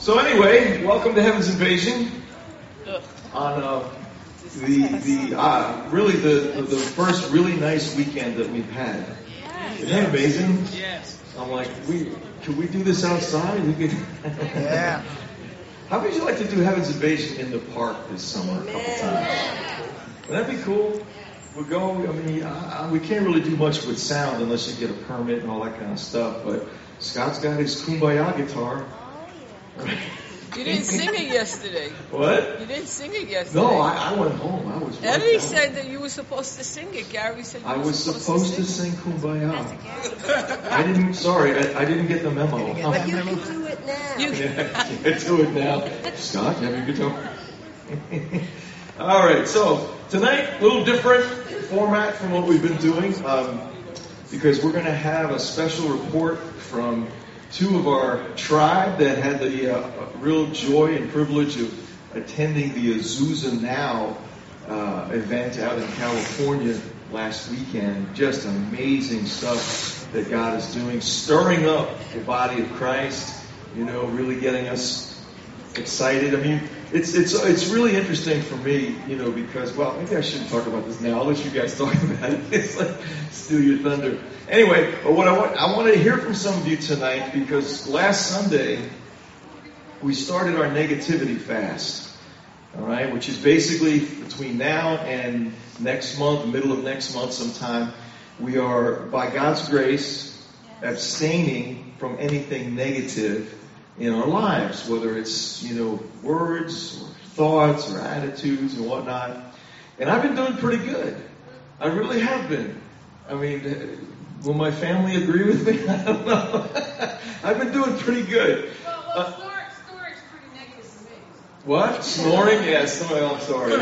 So anyway, welcome to Heaven's Invasion. On really the first really nice weekend that we've had. Isn't that amazing? Yes. I'm like, could we do this outside? We could. Yeah. How would you like to do Heaven's Invasion in the park this summer a couple times? Wouldn't that be cool? We'll go. I mean, we can't really do much with sound unless you get a permit and all that kind of stuff. But Scott's got his Kumbaya guitar. You didn't sing it yesterday. What? You didn't sing it yesterday. No, I went home. I was. Eddie said that you were supposed to sing it. Gary said you I was supposed to sing Kumbaya. I didn't. Sorry, I didn't get the memo. But you can do it now. Yeah, get to it now. Scott, you have your guitar? All right, so tonight, a little different format from what we've been doing, because we're going to have a special report from two of our tribe that had the real joy and privilege of attending the Azusa Now event out in California last weekend. Just amazing stuff that God is doing, stirring up the body of Christ, really getting us excited. I mean, it's really interesting for me, because, well, maybe I shouldn't talk about this now. I'll let you guys talk about it. It's like steal your thunder. Anyway, but what I want to hear from some of you tonight, because last Sunday we started our negativity fast. All right, which is basically between now and next month, middle of next month sometime, we are, by God's grace, abstaining from anything negative in our lives, whether it's, words or thoughts or attitudes and whatnot. And I've been doing pretty good. I really have been. I mean, will my family agree with me? I don't know. I've been doing pretty good. Well, snoring's pretty negative to me. What? Snoring? Yes. Oh, I'm sorry.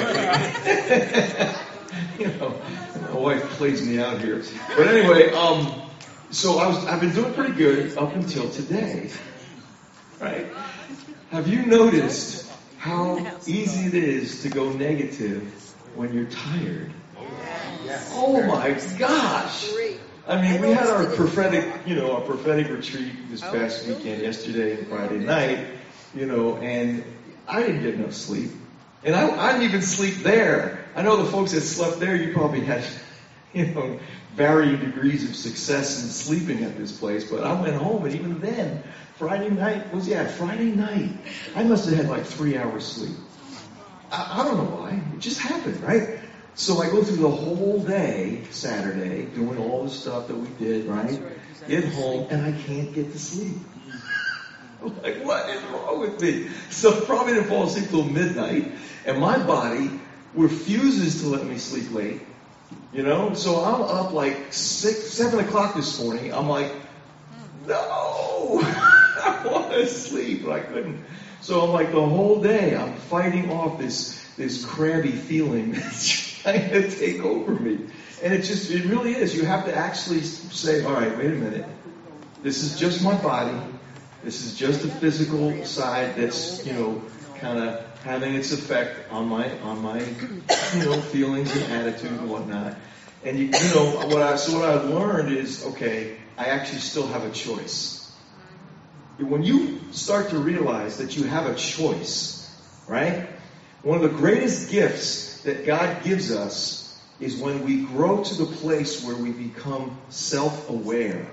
My wife plays me out here. But anyway, so I've been doing pretty good up until today. Right? Have you noticed how easy it is to go negative when you're tired? Oh my gosh! I mean, we had our prophetic retreat this past weekend, yesterday and Friday night, and I didn't get enough sleep. And I didn't even sleep there. I know the folks that slept there, you probably had, varying degrees of success in sleeping at this place. But I went home, and even then, Friday night, I must have had like 3 hours sleep. I don't know why. It just happened, right? So I go through the whole day, Saturday, doing all the stuff that we did, right? Get home, and I can't get to sleep. I'm like, what is wrong with me? So I probably didn't fall asleep till midnight, and my body refuses to let me sleep late. So I'm up like 7 o'clock this morning. I'm like, no, I want to sleep, but I couldn't. So I'm like, the whole day I'm fighting off this crabby feeling that's trying to take over me. And it really is. You have to actually say, all right, wait a minute. This is just my body. This is just the physical side that's, kind of having its effect on my feelings and attitude and whatnot. And what I've learned is, okay, I actually still have a choice. When you start to realize that you have a choice, right? One of the greatest gifts that God gives us is when we grow to the place where we become self-aware.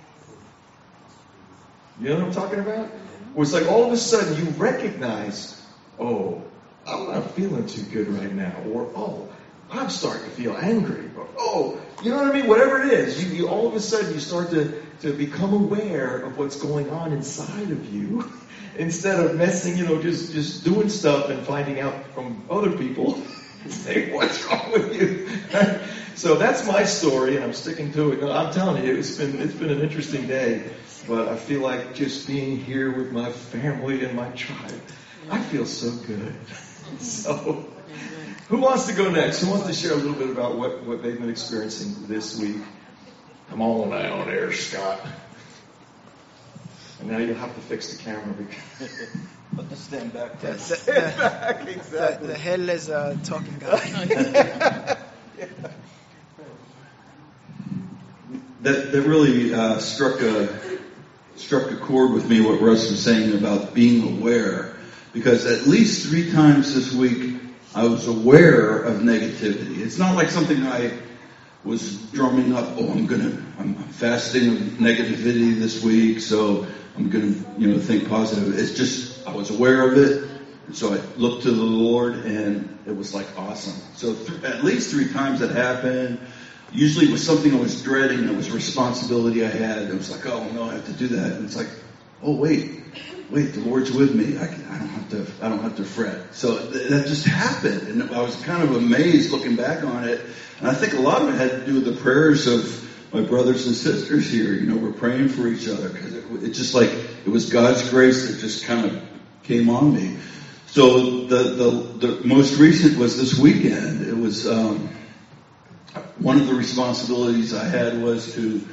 You know what I'm talking about? Where it's like all of a sudden you recognize, oh, I'm not feeling too good right now. Or, oh, I'm starting to feel angry. Or, oh, you know what I mean? Whatever it is, you all of a sudden you start to become aware of what's going on inside of you. Instead of messing, just doing stuff and finding out from other people, saying, what's wrong with you? So that's my story, and I'm sticking to it. I'm telling you, it's been an interesting day, but I feel like just being here with my family and my tribe, I feel so good. So, who wants to go next? Who wants to share a little bit about what they've been experiencing this week? Come on now there, Scott. And now you'll have to fix the camera because I'll just stand back. Exactly. The hell is a talking guy. That really struck struck a chord with me what Russ was saying about being aware, because at least 3 times this week I was aware of negativity. It's not like something I was drumming up. Oh, I'm fasting of negativity this week, so I'm gonna think positive. It's just I was aware of it, and so I looked to the Lord, and it was like awesome. So at least 3 times that happened. Usually it was something I was dreading. It was a responsibility I had. It was like, oh no, I have to do that. And it's like, oh wait, the Lord's with me. I don't have to fret. So that just happened, and I was kind of amazed looking back on it. And I think a lot of it had to do with the prayers of my brothers and sisters here. We're praying for each other, because it's just like it was God's grace that just kind of came on me. So the most recent was this weekend. It was one of the responsibilities I had was to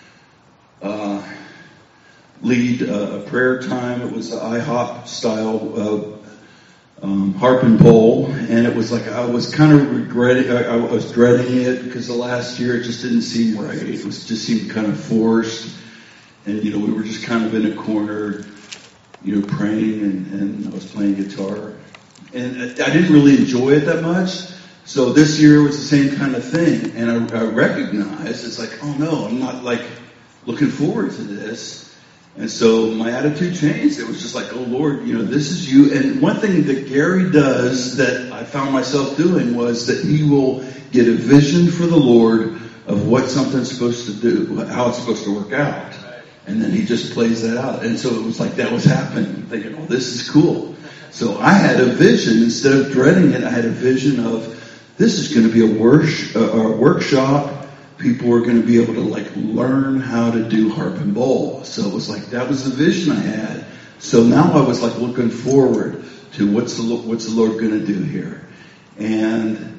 lead a prayer time. It was the IHOP style harp and bowl, and it was like I was kind of regretting. I was dreading it because the last year it just didn't seem right. It just seemed kind of forced, and we were just kind of in a corner, praying, and I was playing guitar, and I didn't really enjoy it that much. So this year was the same kind of thing, and I recognized it's like, oh no, I'm not like looking forward to this. And so my attitude changed. It was just like, oh Lord, this is you. And one thing that Gary does that I found myself doing was that he will get a vision for the Lord of what something's supposed to do, how it's supposed to work out. And then he just plays that out. And so it was like that was happening. I'm thinking, oh, this is cool. So I had a vision. Instead of dreading it, I had a vision of this is going to be a workshop. People are going to be able to learn how to do harp and bowl. So it was like that was the vision I had. So now I was looking forward to what's the Lord going to do here. And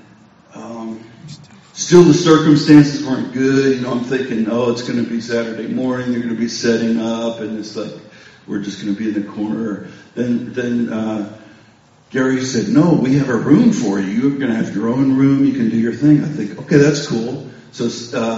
still the circumstances weren't good. I'm thinking, oh, it's going to be Saturday morning. They're going to be setting up, and it's like we're just going to be in the corner. Then Gary said, no, we have a room for you. You're going to have your own room. You can do your thing. I think, okay, that's cool. So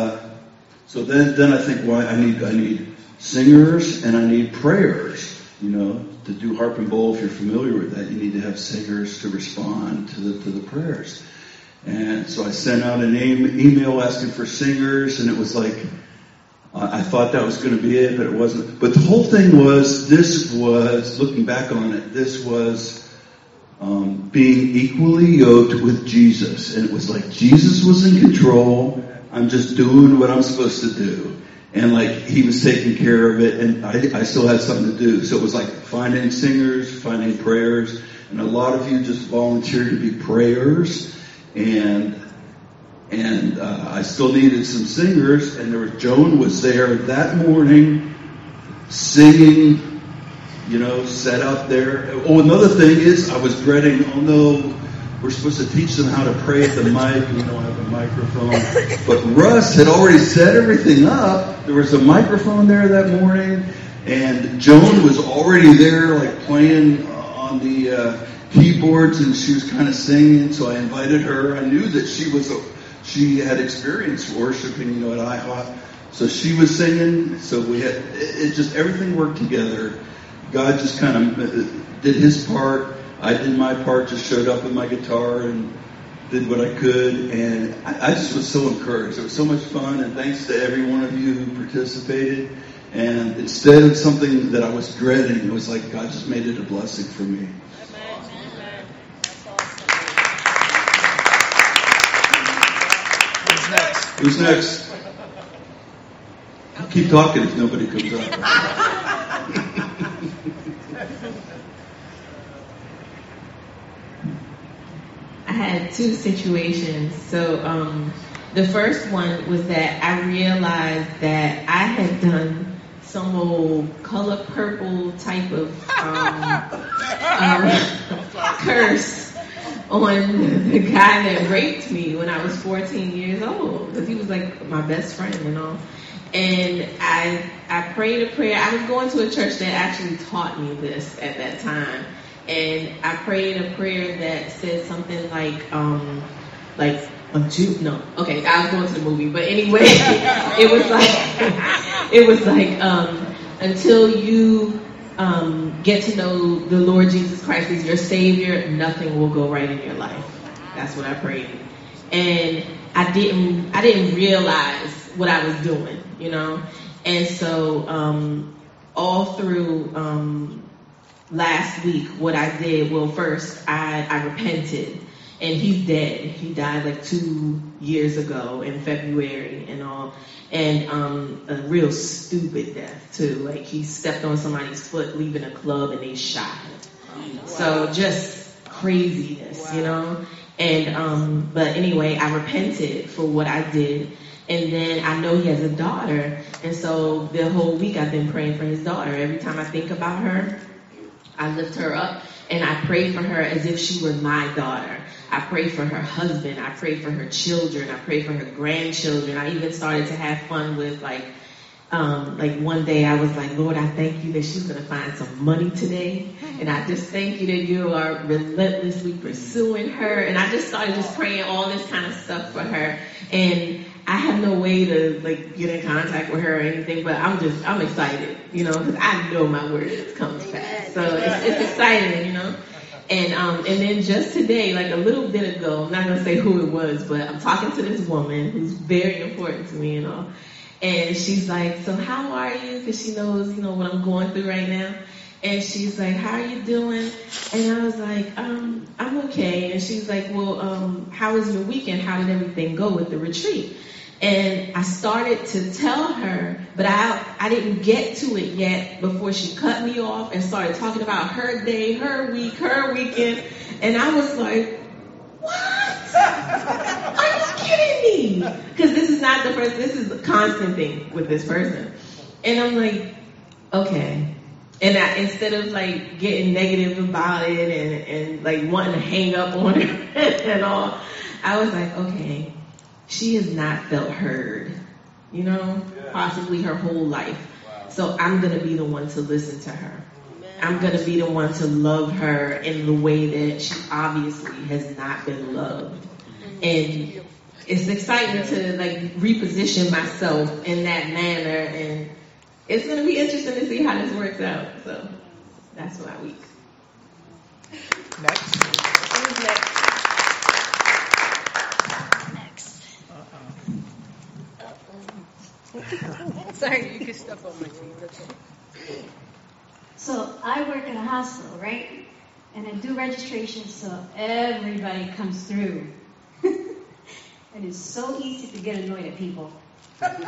then I think, well, I need singers and I need prayers. To do harp and bowl. If you're familiar with that, you need to have singers to respond to the prayers. And so I sent out an email asking for singers, and it was like I thought that was going to be it, but it wasn't. But the whole thing was, looking back on it, this was being equally yoked with Jesus. And it was like Jesus was in control. I'm just doing what I'm supposed to do. And he was taking care of it, and I still had something to do. So it was like finding singers, finding prayers, and a lot of you just volunteered to be prayers. And I still needed some singers, and Joan was there that morning singing, set up there. Oh, another thing is I was dreading, oh no, we're supposed to teach them how to pray at the mic, and we don't have a microphone. But Russ had already set everything up. There was a microphone there that morning, and Joan was already there, playing on the keyboards, and she was kind of singing. So I invited her. I knew that she had experience worshiping, at IHOP. So she was singing. So we had everything worked together. God just kind of did His part. I did my part, just showed up with my guitar and did what I could, and I just was so encouraged. It was so much fun, and thanks to every one of you who participated. And instead of something that I was dreading, it was like God just made it a blessing for me. Who's next? I'll keep talking if nobody comes up. I had 2 situations. So the first one was that I realized that I had done some old color purple type of curse on the guy that raped me when I was 14 years old, because he was my best friend and all. And I prayed a prayer. I was going to a church that actually taught me this at that time. And I prayed a prayer that said something like a Jew. No, okay, I was going to the movie, but anyway, it was like until you get to know the Lord Jesus Christ as your Savior, nothing will go right in your life. That's what I prayed. And I didn't realize what I was doing, you know. And so all through last week, what I did, well, first I repented. And he's dead. He died like 2 years ago in February and all. And a real stupid death too. Like he stepped on somebody's foot leaving a club and they shot him. So just craziness, you know. And but anyway, I repented for what I did. And then I know he has a daughter. And so the whole week I've been praying for his daughter. Every time I think about her, I lift her up and I pray for her as if she were my daughter. I pray for her husband. I pray for her children. I pray for her grandchildren. I even started to have fun with like one day I was like, Lord, I thank you that she's going to find some money today. And I just thank you that you are relentlessly pursuing her. And I just started just praying all this kind of stuff for her. And I have no way to like get in contact with her or anything, but I'm excited, you know, because I know my word comes fast. So it's exciting, you know. And then just today, like a little bit ago, I'm not going to say who it was, but I'm talking to this woman who's very important to me, you know. And she's like, so how are you? Because she knows, you know, what I'm going through right now. And she's like, how are you doing? And I was like, I'm okay. And she's like, well, how was your weekend? How did everything go with the retreat? And I started to tell her, but I didn't get to it yet before she cut me off and started talking about her day, her week, her weekend. And I was like, what? Are you kidding me? Because this is not the first, this is a constant thing with this person. And I'm like, okay. And instead of like getting negative about it and like wanting to hang up on her and all, I was like, okay. She has not felt heard, you know, possibly her whole life. Wow. So I'm going to be the one to listen to her. I'm going to be the one to love her in the way that she obviously has not been loved. And it's exciting to like reposition myself in that manner. And it's going to be interesting to see how this works out. So that's my week. Next. Who's next? Sorry, you can step on my feet. That's all. So I work in a hospital, right? And I do registration so everybody comes through. And it's so easy to get annoyed at people. But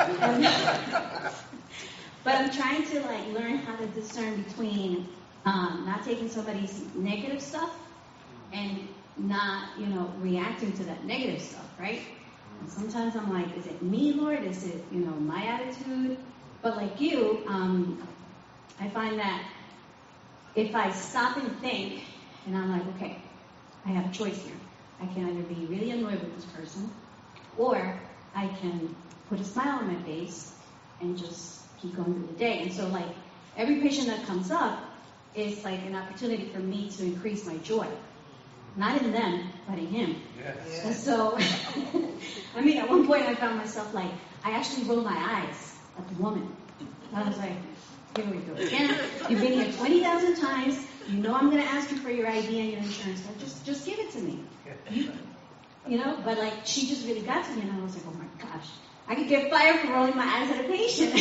I'm trying to like learn how to discern between not taking somebody's negative stuff and not, you know, reacting to that negative stuff, right? And sometimes I'm like, is it me, Lord? Is it, you know, my attitude? But like you, I find that if I stop and think, and I'm like, okay, I have a choice here. I can either be really annoyed with this person, or I can put a smile on my face and just keep going through the day. And so, like, every patient that comes up is like an opportunity for me to increase my joy. Not in them, but in him. Yes. And so, I mean, at one point I found myself like, I actually rolled my eyes at the woman. I was like, here we go again. You've been here 20,000 times. You know I'm going to ask you for your ID and your insurance. Like, just give it to me. You know, but like, she just really got to me, and I was like, oh my gosh. I could get fired for rolling my eyes at a patient.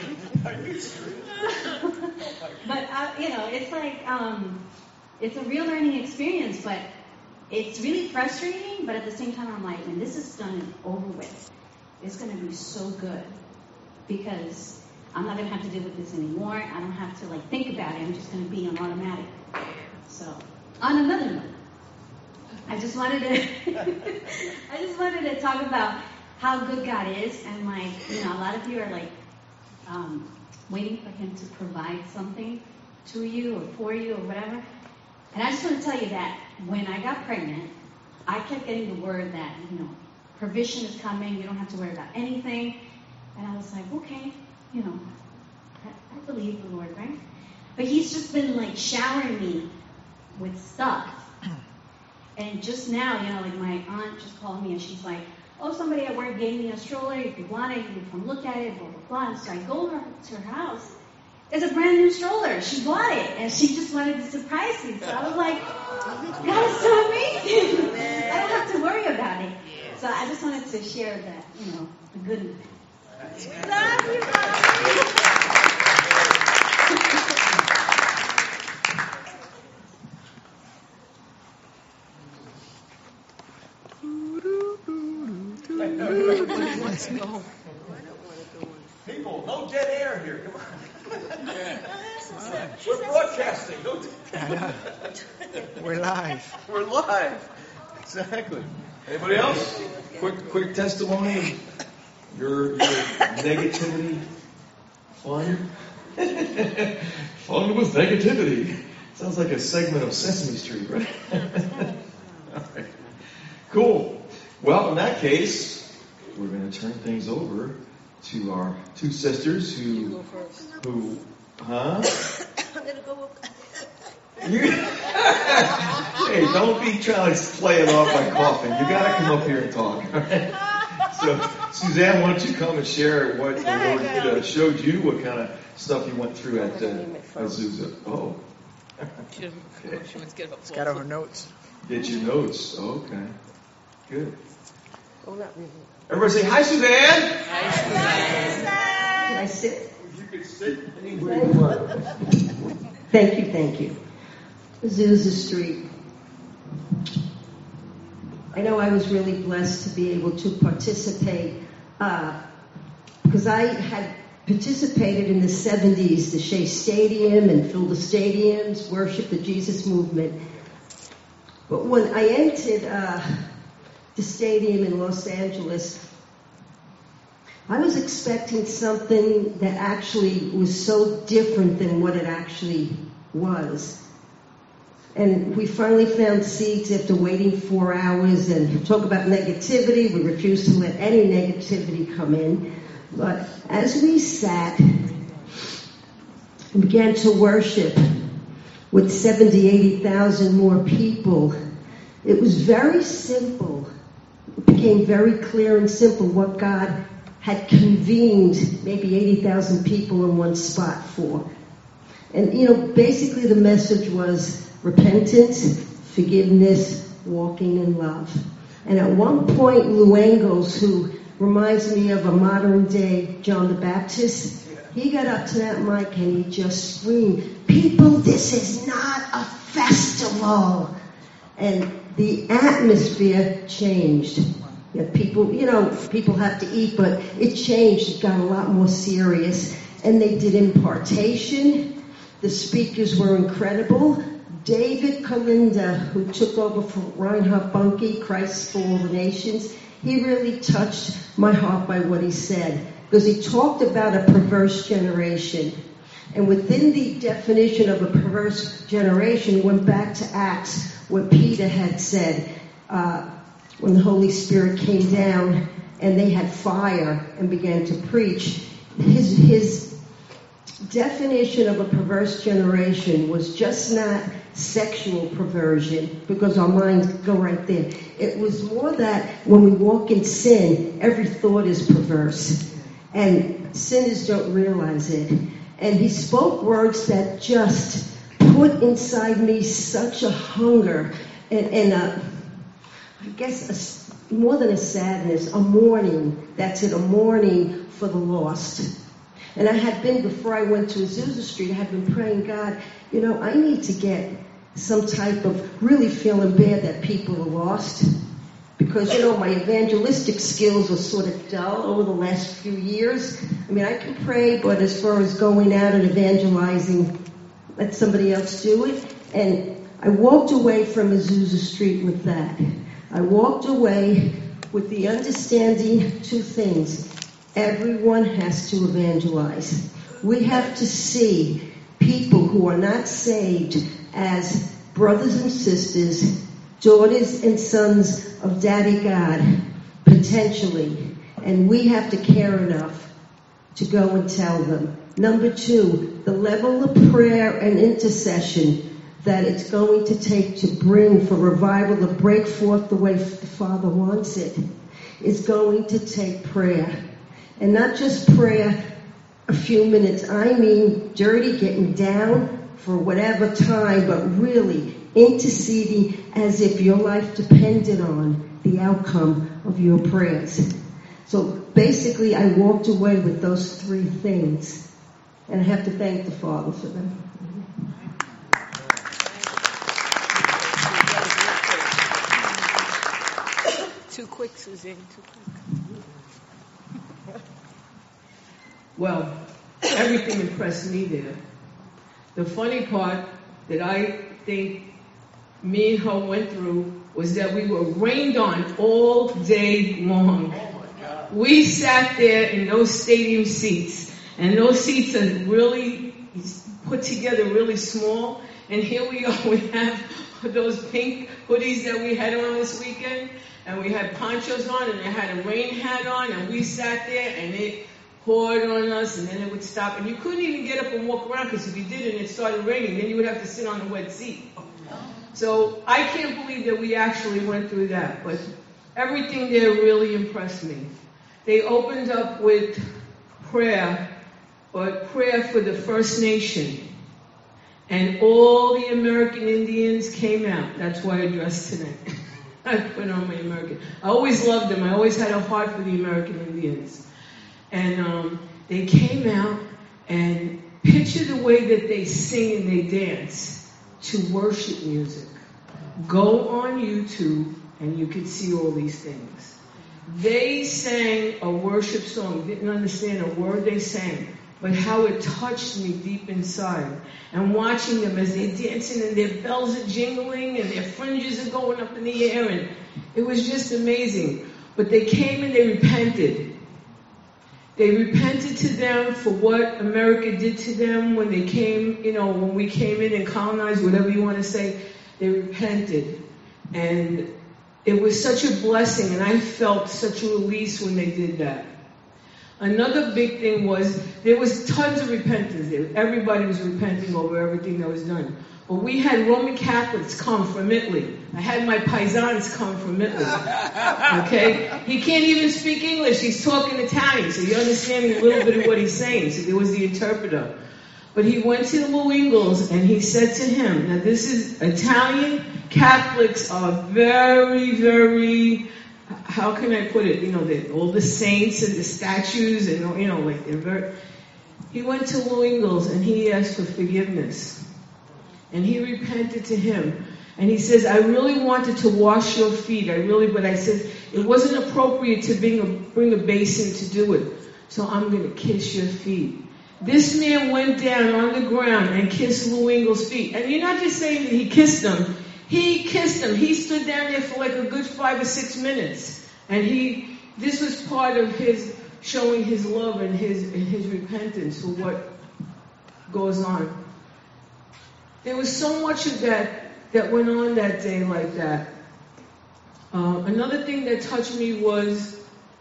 But, you know, it's like, it's a real learning experience, but it's really frustrating, but at the same time, I'm like, when this is done and over with, it's going to be so good, because I'm not going to have to deal with this anymore. I don't have to, like, think about it. I'm just going to be on automatic. So, on another note, I just wanted to talk about how good God is, and, like, you know, a lot of you are, like, waiting for Him to provide something to you or for you or whatever. And I just want to tell you that when I got pregnant, I kept getting the word that, you know, provision is coming, you don't have to worry about anything. And I was like, okay, you know, I believe the Lord, right? But He's just been, like, showering me with stuff. And just now, you know, like, my aunt just called me and she's like, oh, somebody at work gave me a stroller, if you want it, you can come look at it, blah, blah, blah. And so I go over to her house, It's a brand new stroller. She bought it, and she just wanted to surprise me. So I was like, that is so amazing. I don't have to worry about it. So I just wanted to share that, the good news. Love you, People, no dead air here. Come on. We're broadcasting. We're live. We're live. Exactly. Anybody else? Quick testimony of your negativity. Fun? Fun with negativity. Sounds like a segment of Sesame Street, right? All right. Cool. Well, in that case, we're going to turn things over to our two sisters who, huh? I'm going to go. Hey, don't be trying to play it off by coughing. You got to come up here and talk. All right? So, Suzanne, why don't you come and share what the Lord showed you, what kind of stuff you went through at Azusa. Oh. She wants to get up. It's got her notes. Get your notes. Oh, okay. Good. Oh, not really. Everybody say, hi, Suzanne. Hi, Suzanne. Can I sit? You can sit anywhere you want. Thank you. Azusa Street. I know I was really blessed to be able to participate because I had participated in the 70s, the Shea Stadium and filled the stadiums, worship the Jesus movement. But when I entered the stadium in Los Angeles, I was expecting something that actually was so different than what it actually was. And we finally found seats after waiting 4 hours, and talk about negativity. We refused to let any negativity come in. But as we sat and began to worship with 70, 80,000 more people, it was very simple. It became very clear and simple what God had convened maybe 80,000 people in one spot for. And, basically the message was repentance, forgiveness, walking in love. And at one point, Luangos, who reminds me of a modern day John the Baptist, he got up to that mic and he just screamed, "People, this is not a festival." And the atmosphere changed. People have to eat, but it changed. It got a lot more serious. And they did impartation. The speakers were incredible. David Kalinda, who took over for Reinhard Bunke, Christ for All the Nations, he really touched my heart by what he said. Because he talked about a perverse generation. And within the definition of a perverse generation, went back to Acts, what Peter had said, when the Holy Spirit came down and they had fire and began to preach. His definition of a perverse generation was just not sexual perversion, because our minds go right there. It was more that when we walk in sin, every thought is perverse. And sinners don't realize it. And he spoke words that just put inside me such a hunger and I guess more than a sadness, a mourning. That's it, a mourning for the lost. And I had been, before I went to Azusa Street, I had been praying, God, I need to get some type of really feeling bad that people are lost. Because, my evangelistic skills were sort of dull over the last few years. I mean, I can pray, but as far as going out and evangelizing, let somebody else do it. And I walked away from Azusa Street with that. I walked away with the understanding two things. Everyone has to evangelize. We have to see people who are not saved as brothers and sisters, daughters and sons of Daddy God, potentially. And we have to care enough to go and tell them. Number two, the level of prayer and intercession that it's going to take to bring for revival to break forth the way the Father wants it is going to take prayer. And not just prayer a few minutes. I mean, dirty, getting down for whatever time, but really interceding as if your life depended on the outcome of your prayers. So basically, I walked away with those three things. And I have to thank the Father for them. Too quick, Suzanne. Too quick. Well, everything impressed me there. The funny part that I think me and her went through was that we were rained on all day long. We sat there in those stadium seats, and those seats are really put together really small. And here we are, we have those pink hoodies that we had on this weekend, and we had ponchos on, and I had a rain hat on, and we sat there, and it poured on us, and then it would stop, and you couldn't even get up and walk around, because if you did and it started raining, then you would have to sit on a wet seat. So I can't believe that we actually went through that, but everything there really impressed me. They opened up with prayer, but prayer for the First Nation. And all the American Indians came out. That's why I dressed tonight. I put on my American. I always loved them. I always had a heart for the American Indians. And they came out, and picture the way that they sing and they dance to worship music. Go on YouTube and you can see all these things. They sang a worship song. Didn't understand a word they sang, but how it touched me deep inside. And watching them as they're dancing and their bells are jingling and their fringes are going up in the air, and it was just amazing. But they came and they repented. They repented to them for what America did to them when they came, when we came in and colonized, whatever you want to say. They repented. And it was such a blessing, and I felt such a release when they did that. Another big thing was there was tons of repentance there. Everybody was repenting over everything that was done. But we had Roman Catholics come from Italy. I had my paisans come from Italy. Okay? He can't even speak English. He's talking Italian, so you're understanding a little bit of what he's saying. So there was the interpreter. But he went to Lou English and he said to him, now this is Italian Catholics are very, very, how can I put it? All the saints and the statues and, they're very... He went to Lou English and he asked for forgiveness. And he repented to him. And he says, I really wanted to wash your feet. But I said, it wasn't appropriate to bring a basin to do it. So I'm going to kiss your feet. This man went down on the ground and kissed Lou English' feet. And you're not just saying that he kissed them. He kissed them. He stood down there for like a good 5 or 6 minutes. And this was part of his showing his love and his repentance for what goes on. There was so much of that went on that day like that. Another thing that touched me was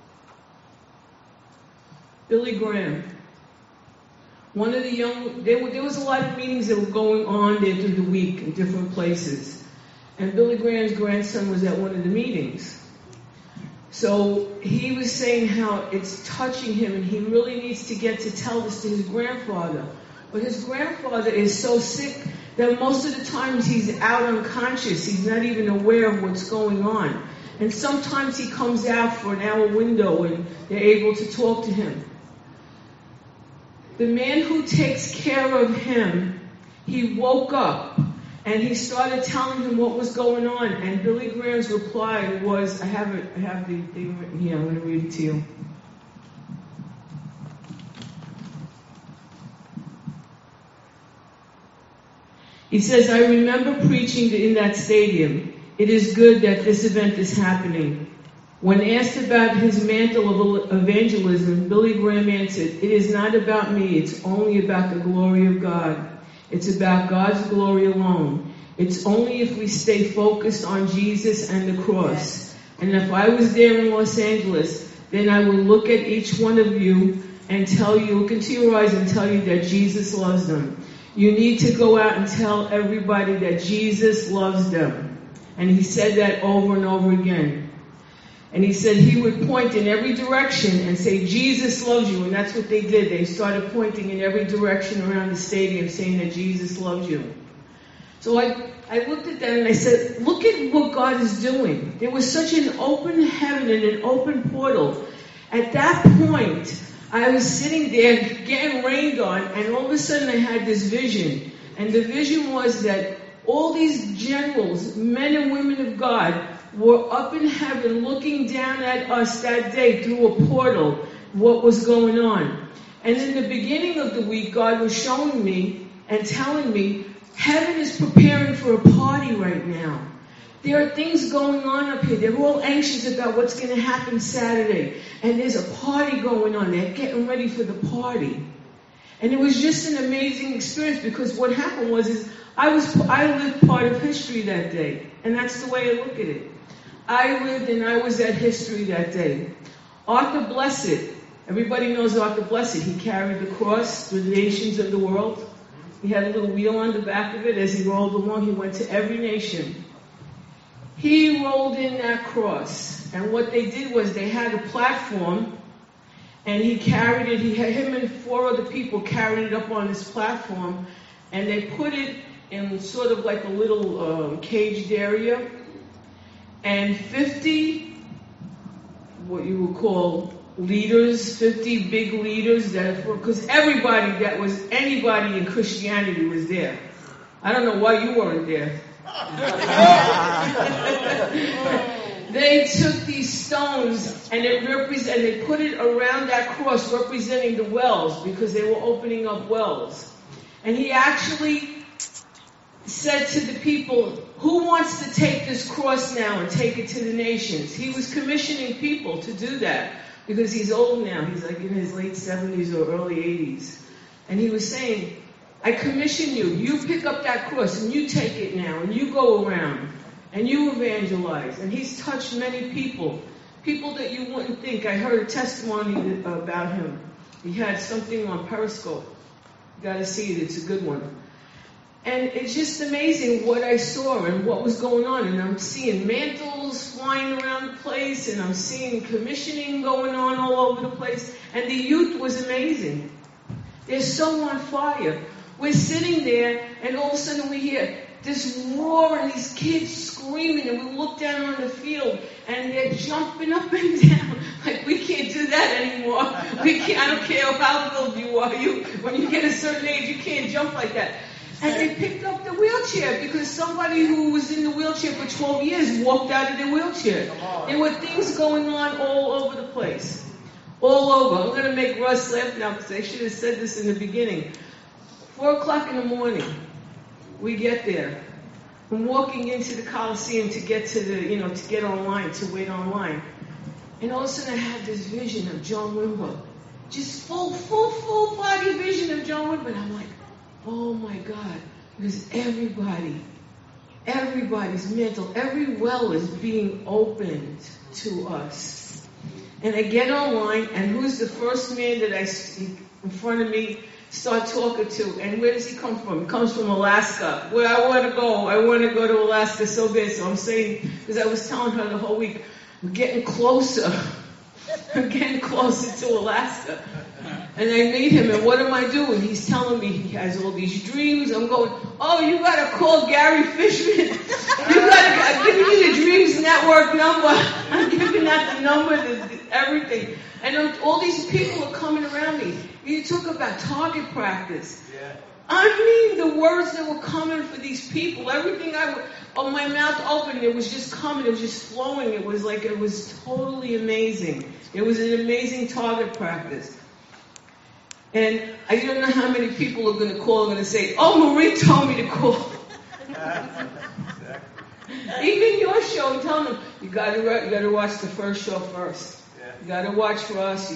Billy Graham. One of the there was a lot of meetings that were going on there through the week in different places. And Billy Graham's grandson was at one of the meetings. So he was saying how it's touching him and he really needs to get to tell this to his grandfather. But his grandfather is so sick that most of the times he's out unconscious. He's not even aware of what's going on. And sometimes he comes out for an hour window and they're able to talk to him. The man who takes care of him, he woke up and he started telling him what was going on. And Billy Graham's reply was, I have the thing written here, I'm going to read it to you. He says, I remember preaching in that stadium. It is good that this event is happening. When asked about his mantle of evangelism, Billy Graham answered, it is not about me, it's only about the glory of God. It's about God's glory alone. It's only if we stay focused on Jesus and the cross. And if I was there in Los Angeles, then I would look at each one of you and tell you, look into your eyes and tell you that Jesus loves them. You need to go out and tell everybody that Jesus loves them. And he said that over and over again. And he said he would point in every direction and say, Jesus loves you. And that's what they did. They started pointing in every direction around the stadium saying that Jesus loves you. So I looked at that and I said, look at what God is doing. There was such an open heaven and an open portal. At that point, I was sitting there getting rained on, and all of a sudden I had this vision. And the vision was that all these generals, men and women of God, were up in heaven looking down at us that day through a portal, what was going on. And in the beginning of the week, God was showing me and telling me, heaven is preparing for a party right now. There are things going on up here. They're all anxious about what's going to happen Saturday. And there's a party going on. They're getting ready for the party. And it was just an amazing experience, because what happened was I lived part of history that day. And that's the way I look at it. I lived and I was at history that day. Arthur Blessed, everybody knows Arthur Blessed. He carried the cross through the nations of the world. He had a little wheel on the back of it. As he rolled along, he went to every nation. He rolled in that cross. And what they did was they had a platform, and he carried it. Him and 4 other people carried it up on this platform, and they put it in sort of like a little caged area. And 50, what you would call leaders, 50 big leaders, because anybody in Christianity was there. I don't know why you weren't there. They took these stones and they put it around that cross representing the wells, because they were opening up wells. And he actually said to the people, who wants to take this cross now and take it to the nations? He was commissioning people to do that, because he's old now. He's like in his late 70s or early 80s. And he was saying, I commission you. You pick up that cross and you take it now and you go around and you evangelize. And he's touched many people that you wouldn't think. I heard a testimony about him. He had something on Periscope. You got to see it. It's a good one. And it's just amazing what I saw and what was going on. And I'm seeing mantles flying around the place, and I'm seeing commissioning going on all over the place. And the youth was amazing. They're so on fire. We're sitting there, and all of a sudden we hear this roar and these kids screaming, and we look down on the field, and they're jumping up and down. Like, we can't do that anymore. I don't care how old you are. When you get a certain age, you can't jump like that. And they picked up the wheelchair, because somebody who was in the wheelchair for 12 years walked out of their wheelchair. There were things going on all over the place. All over. I'm going to make Russ laugh now, because I should have said this in the beginning. 4 o'clock in the morning, we get there. I'm walking into the Coliseum to get to to get online, to wait online. And all of a sudden I had this vision of John Wimber. Just full body vision of John Wimber. And I'm like, oh my God. Because everybody's mental, every well is being opened to us. And I get online, and who's the first man that I see in front of me start talking to? And where does he come from? He comes from Alaska. Where I want to go. I want to go to Alaska so bad. So I'm saying, because I was telling her the whole week, we're getting closer. We're getting closer to Alaska. And I meet him, and what am I doing? He's telling me he has all these dreams. I'm going, oh, you got to call Gary Fishman. I'm giving you the Dreams Network number. I'm giving out the number, everything. And all these people are coming around me. You talk about target practice. Yeah. I mean, the words that were coming for these people, everything my mouth open, it was just coming, it was just flowing. It was totally amazing. It was an amazing target practice. And I don't know how many people are going to call and going to say, oh, Marie told me to call. Even your show, tell them, you got to watch the first show first. Yeah. You got to watch for us.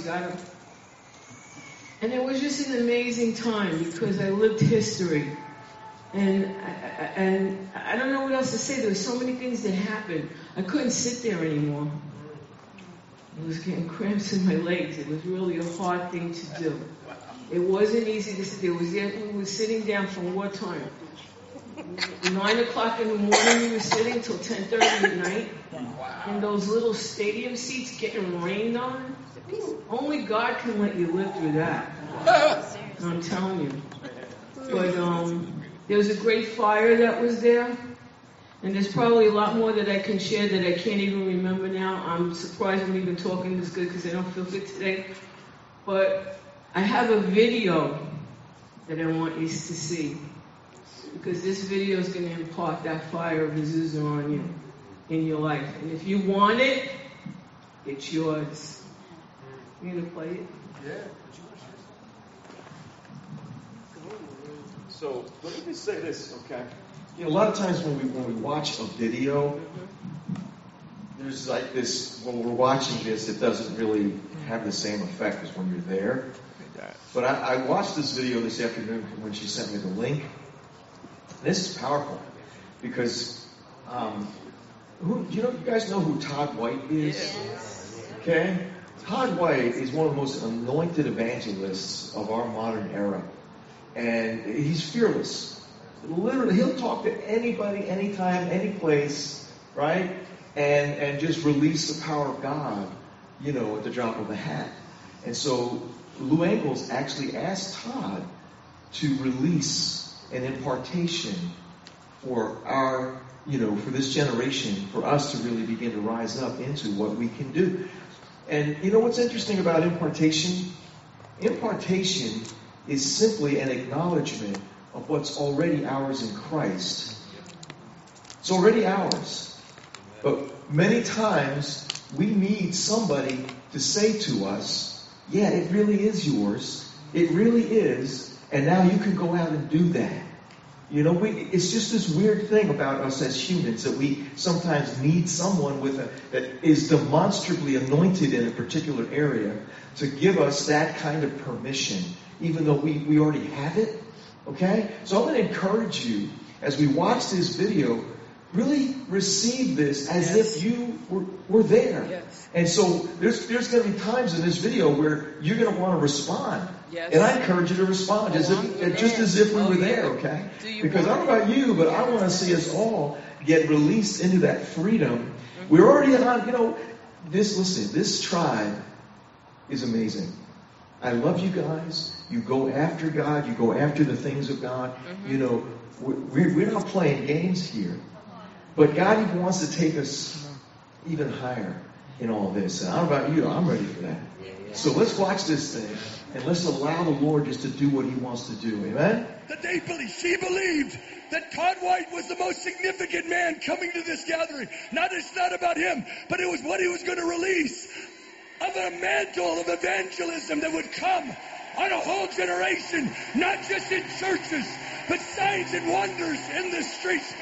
And it was just an amazing time, because I lived history. And I don't know what else to say. There were so many things that happened. I couldn't sit there anymore. I was getting cramps in my legs. It was really a hard thing to do. It wasn't easy to sit there. We were sitting down for wartime. 9 o'clock in the morning we were sitting till 10:30 at night in those little stadium seats getting rained on. Only God can let you live through that. I'm telling you. But there was a great fire that was there. And there's probably a lot more that I can share that I can't even remember now. I'm surprised I'm even talking this good because I don't feel good today. But I have a video that I want you to see. Because this video is going to impart that fire of Azusa on you in your life. And if you want it, it's yours. You going to play it? Yeah. So let me just say this, okay? You know, a lot of times when we watch a video, there's like this, when we're watching this, it doesn't really have the same effect as when you're there. But I watched this video this afternoon when she sent me the link. This is powerful because, you guys know who Todd White is? Yes. Okay? Todd White is one of the most anointed evangelists of our modern era. And he's fearless. Literally, he'll talk to anybody, anytime, any place, right? And just release the power of God, at the drop of a hat. And so Lou Angles actually asked Todd to release an impartation for our, for this generation, for us to really begin to rise up into what we can do. And what's interesting about impartation? Impartation is simply an acknowledgement of what's already ours in Christ. It's already ours. But many times we need somebody to say to us, yeah, it really is yours. It really is. And now you can go out and do that. It's just this weird thing about us as humans that we sometimes need someone that is demonstrably anointed in a particular area to give us that kind of permission, even though we already have it. Okay? So I'm going to encourage you, as we watch this video, really receive this as if you were there. Yes. And so there's going to be times in this video where you're going to want to respond. Yes. And I encourage you to respond just as if we were there, okay? Because I don't know about you, but I want to see us all get released into that freedom. Mm-hmm. We're already on, this tribe is amazing. I love you guys. You go after God. You go after the things of God. Mm-hmm. We're not playing games here. But God even wants to take us even higher in all this. And I don't know about you. I'm ready for that. So let's watch this thing. And let's allow the Lord just to do what He wants to do. Amen? She believed that Todd White was the most significant man coming to this gathering. It's not about him, but it was what he was going to release. Of a mantle of evangelism that would come on a whole generation, not just in churches, but signs and wonders in the streets.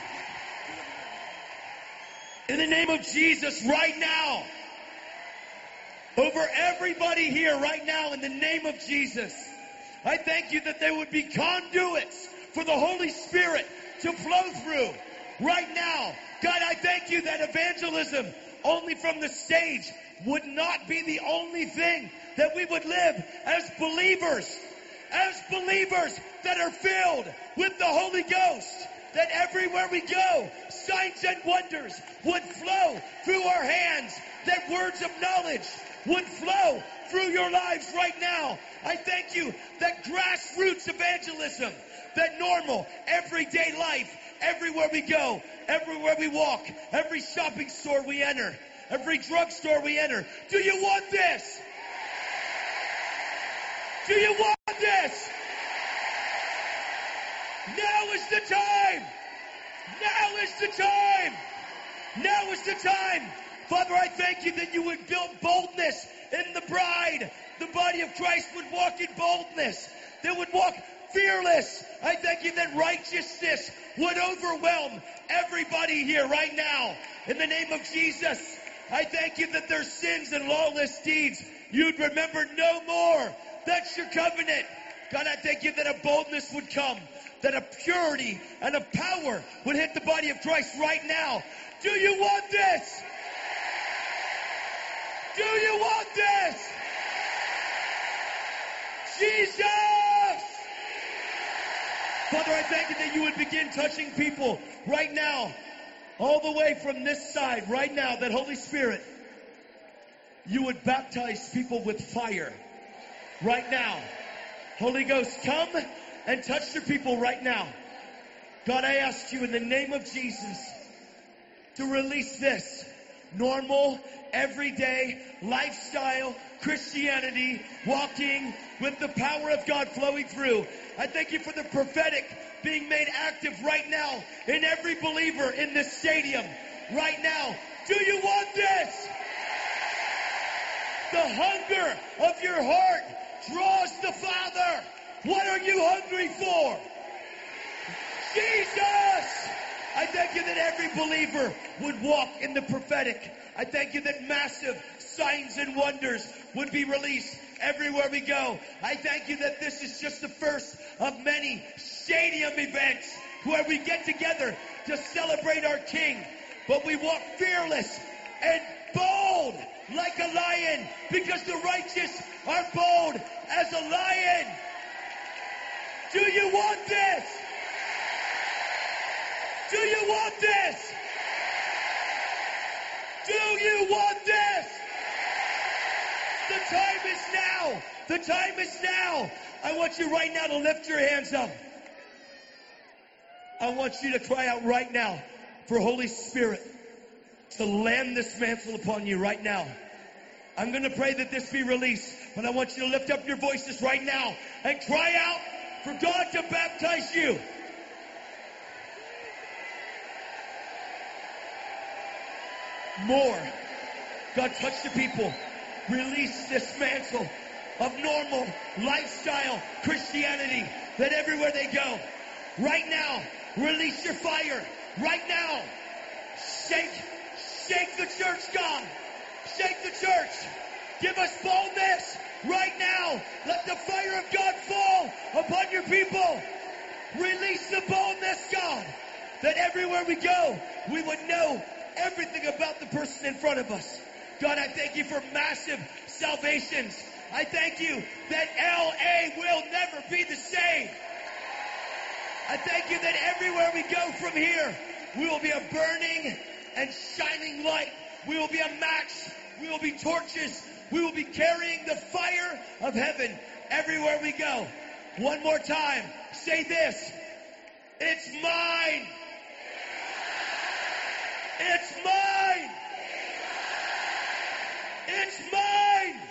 In the name of Jesus, right now, over everybody here right now, in the name of Jesus, I thank you that there would be conduits for the Holy Spirit to flow through right now. God, I thank you that evangelism only from the stage would not be the only thing, that we would live as believers that are filled with the Holy Ghost, that everywhere we go, signs and wonders would flow through our hands, that words of knowledge would flow through your lives right now. I thank you that grassroots evangelism, that normal, everyday life, everywhere we go, everywhere we walk, every shopping store we enter, every drugstore we enter. Do you want this? Do you want this? Now is the time. Now is the time. Now is the time. Father, I thank you that you would build boldness in the bride. The body of Christ would walk in boldness. They would walk fearless. I thank you that righteousness would overwhelm everybody here right now. In the name of Jesus, I thank you that their sins and lawless deeds you'd remember no more. That's your covenant. God, I thank you that a boldness would come, that a purity and a power would hit the body of Christ right now. Do you want this? Do you want this? Jesus! Father, I thank you that you would begin touching people right now, all the way from this side, right now, that Holy Spirit, you would baptize people with fire right now. Holy Ghost, come and touch your people right now. God, I ask you in the name of Jesus to release this normal, everyday lifestyle Christianity, walking with the power of God flowing through. I thank you for the prophetic being made active right now in every believer in this stadium right now. Do you want this? The hunger of your heart draws the Father. What are you hungry for? Jesus! I thank you that every believer would walk in the prophetic. I thank you that massive signs and wonders would be released everywhere we go. I thank you that this is just the first of many stadium events where we get together to celebrate our King. But we walk fearless and bold like a lion, because the righteous are bold as a lion. Do you want this? Do you want this? Do you want this? The time is now. The time is now. I want you right now to lift your hands up. I want you to cry out right now for Holy Spirit to land this mantle upon you right now. I'm going to pray that this be released, but I want you to lift up your voices right now and cry out for God to baptize you. More. God, touch the people. Release this mantle of normal lifestyle Christianity that everywhere they go, right now, release your fire. Right now, shake the church, God. Shake the church. Give us boldness right now. Let the fire of God fall upon your people. Release the boldness, God, that everywhere we go, we would know everything about the person in front of us. God, I thank you for massive salvations. I thank you that LA will never be the same. I thank you that everywhere we go from here, we will be a burning and shining light. We will be a match. We will be torches. We will be carrying the fire of heaven everywhere we go. One more time. Say this. It's mine. It's mine. It's mine.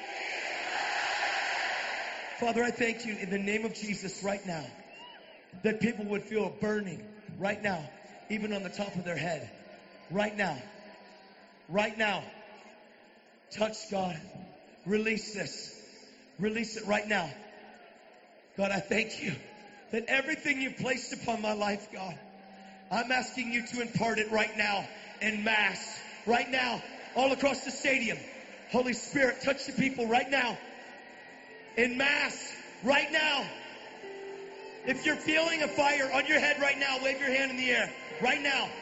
Father, I thank you in the name of Jesus right now that people would feel a burning right now, even on the top of their head. Right now. Right now. Touch, God. Release this. Release it right now. God, I thank you that everything you've placed upon my life, God, I'm asking you to impart it right now in mass. Right now, all across the stadium. Holy Spirit, touch the people right now. In mass. Right now. If you're feeling a fire on your head right now, wave your hand in the air. Right now.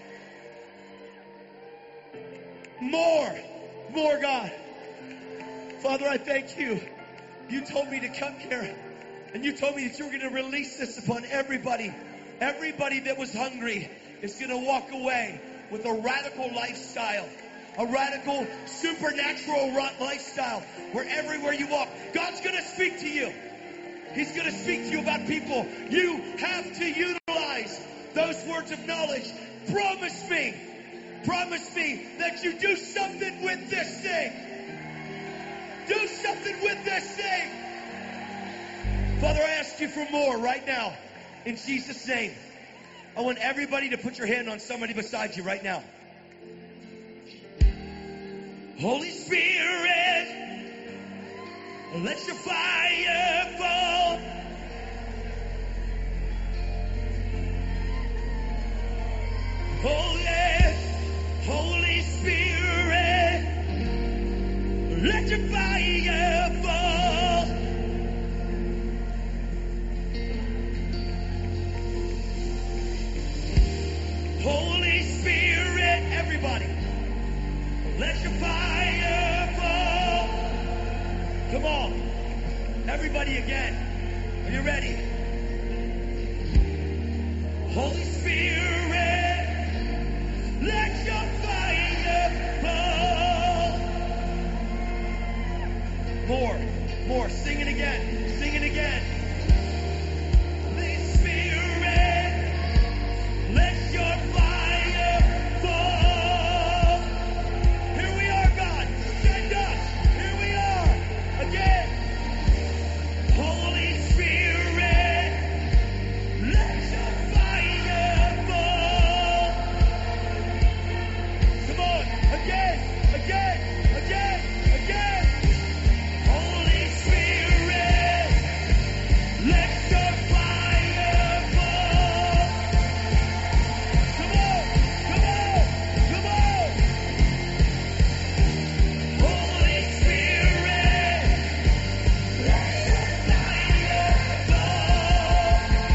More, God. Father, I thank you. You told me to come here. And you told me that you were going to release this upon everybody. Everybody that was hungry is going to walk away with a radical lifestyle. A radical, supernatural lifestyle where everywhere you walk, God's going to speak to you. He's going to speak to you about people. You have to utilize those words of knowledge. Promise me that you do something with this thing. Do something with this thing. Father, I ask you for more right now. In Jesus' name. I want everybody to put your hand on somebody beside you right now. Holy Spirit, let your fire fall. Holy Spirit, let your fire fall. Holy Spirit, everybody, let your fire fall. Come on, everybody again. Are you ready? Holy Spirit, let your fire fall. More, sing it again, sing it again. Holy Spirit, let your fire fall. Here we are, God, send us, here we are, again. Holy Spirit, let your fire fall. Come on, again. Holy Spirit, let your fire fall. Come on. Holy Spirit, let your fire fall.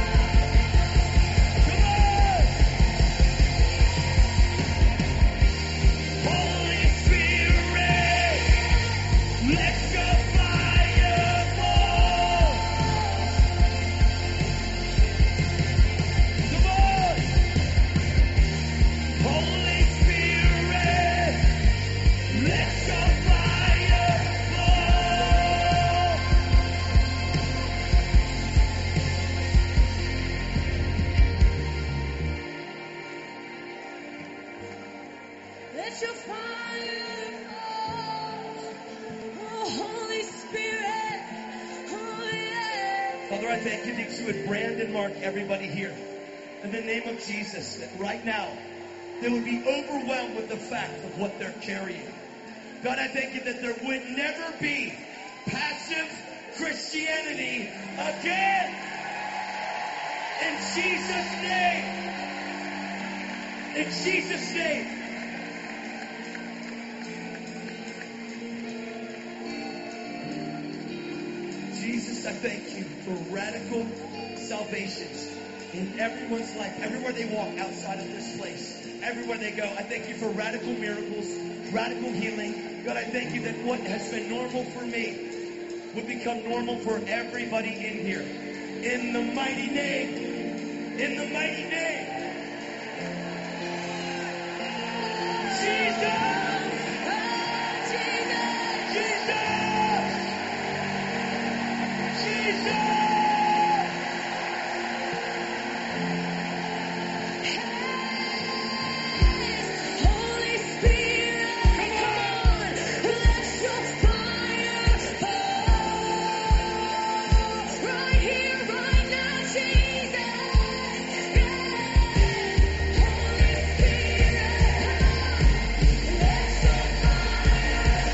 Come on. Holy Spirit, let your fire fall. Come on. Holy Spirit, let your fire fall. Let your fire fall. Oh, Holy Spirit. Oh, yeah. Father, I thank you that you would brand and mark everybody here. In the name of Jesus, that right now, they would be overwhelmed with the fact of what they're carrying. God, I thank you that there would never be passive Christianity again. In Jesus' name. In Jesus' name. Jesus, I thank you for radical salvations in everyone's life, everywhere they walk outside of this place, everywhere they go. I thank you for radical miracles, radical healing. God, I thank you that what has been normal for me would become normal for everybody in here. In the mighty name. In the mighty name. Jesus! Holy Spirit, come on, let your fire fall. Right here, right now, Jesus. Holy Spirit, let your fire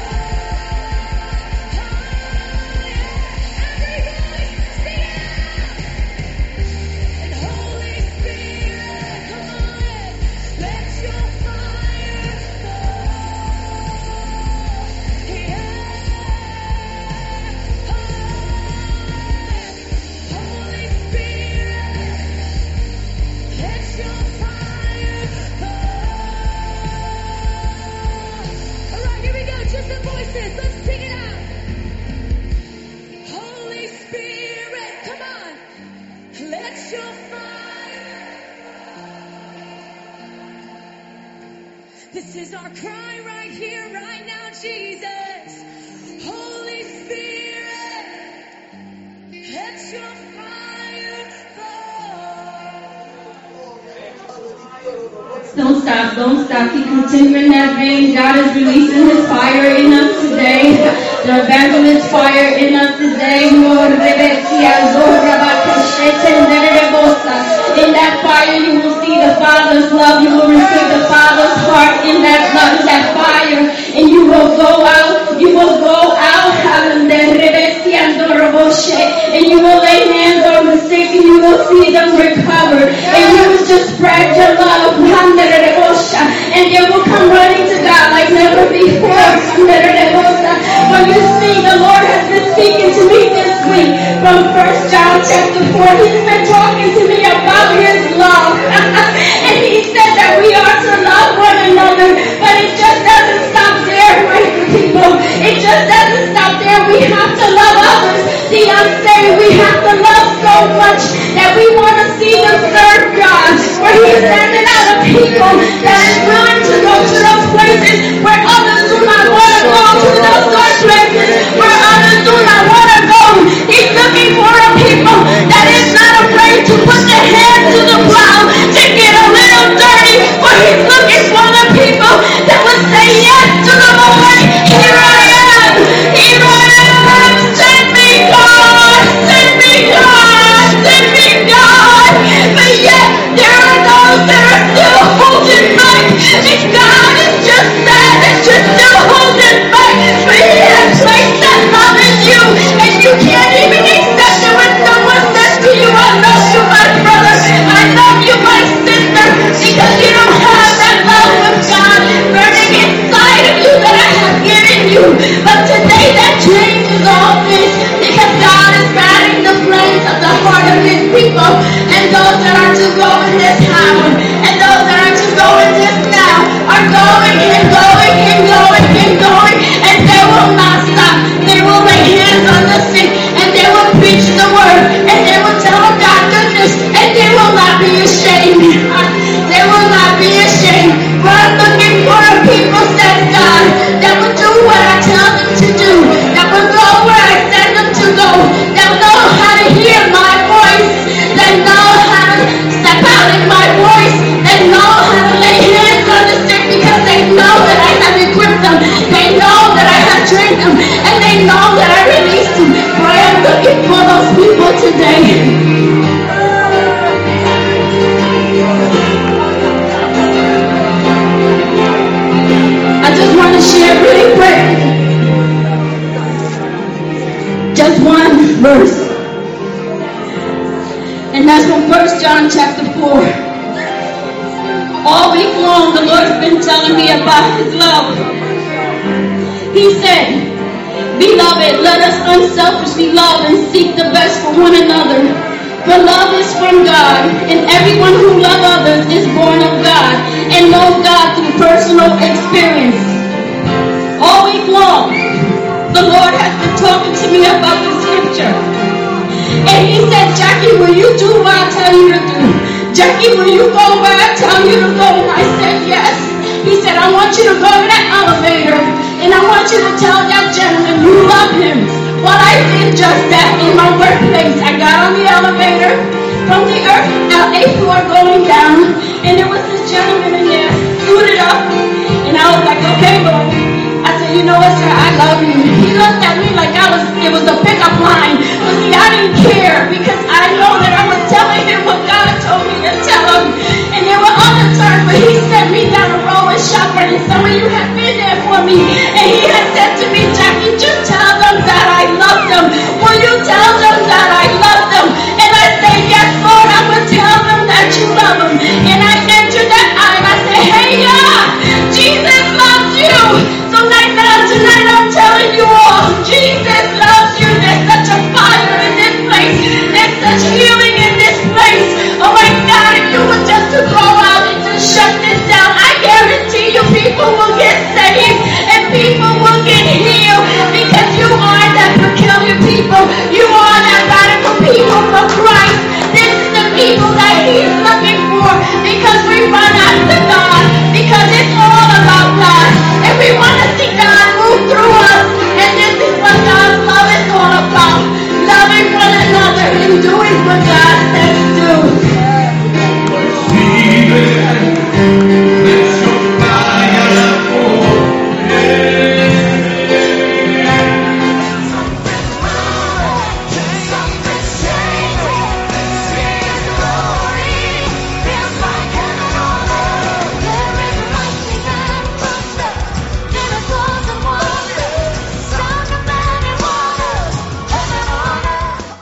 This is our cry right here, right now, Jesus. Holy Spirit, let your fire fall. Don't stop. Keep continuing that vein. God is releasing His fire in us today. The evangelist fire in us today. In that fire, you will see the Father's love. You will receive the Father's heart in that love, in that fire. And you will go out. You will go out. And you will lay hands on the sick and you will see them recover. And you will just spread your love. And they will come running to God like never before. When you see, the Lord has been speaking to me this week from 1 John chapter 4. He's been talking to me about His love. And He said that we are to love one another. But it just doesn't stop there, my people. It just doesn't stop there. We have to love others. The unsaved, we have to love so much that we want to see them serve God. He's sending out a people that is willing to go to those places where others do not want to go, to those dark places where others do not want to go. He's looking for a people that is not afraid to put their hand to the plow, to get a little dirty, but he's looking for the people that would say yes to the Lord. Here I am, here I am, send me God, send me God, send me God. But yet there are those that are still holding back, and God is just sad that you're still holding back, but He has placed that love in you, and you can't even accept it when someone says to you, I love you, my brother, I love you, my sister, because you don't have that love of God burning inside of you that I have given you. But today that changes all this, because God is batting the flames of the heart of His people, and those that are to go in this hour, and those that are to go in this now, are going and going and going and going, and they will not stop. They will lay hands on the sick, and they will preach the word, and they will tell of God goodness, and they will not be ashamed. They will not be ashamed. For I'm looking for a people, says God, that will do what I tell them to do, that will go where I send them to go, that know how to hear my voice, that know how to step out in my voice, that know how to lay hands on the sick, because they know that I have equipped them, they know that I have trained them, and they know that I released them. For I am looking for those people today. I just want to share really quick just one verse, and that's from 1 John chapter 4. All week long the Lord's been telling me about His love. He said, beloved, let us unselfishly love and seek the best for one another. For love is from God, and everyone who loves others is born of God and knows God through personal experience. All week long, the Lord has been talking to me about the scripture. And He said, Jackie, will you do what I tell you to do? Jackie, will you go where I tell you to go? And I said, yes. He said, I want you to go to that elevator, and I want you to tell that gentleman you love him. Well, I did just that in my workplace. I got on the elevator from the 8th floor going down, and there was this gentleman in there, suited up, and I was like, okay, Lord. I said, you know what, sir, I love you. He looked at me like it was a pickup line. But see, I didn't care, because I know that I was telling him what God told me to tell him. And there were other times where He sent me down a row of shopping, and some of you have been there for me. And He had said to me, Jackie, just tell them that I love them. Will you tell them that I love them? And I say, yes, Lord, I will tell them that you love them. And